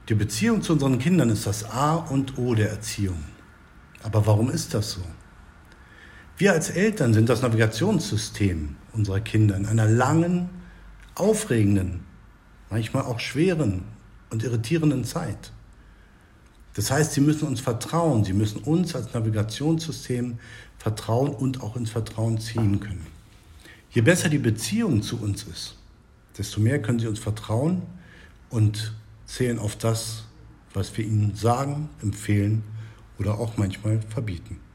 Die Beziehung zu unseren Kindern ist das A und O der Erziehung. Aber warum ist das so? Wir als Eltern sind das Navigationssystem unserer Kinder in einer langen, aufregenden, manchmal auch schweren und irritierenden Zeit. Das heißt, sie müssen uns vertrauen, sie müssen uns als Navigationssystem vertrauen und auch ins Vertrauen ziehen können. Je besser die Beziehung zu uns ist, desto mehr können sie uns vertrauen und zählen auf das, was wir ihnen sagen, empfehlen oder auch manchmal verbieten.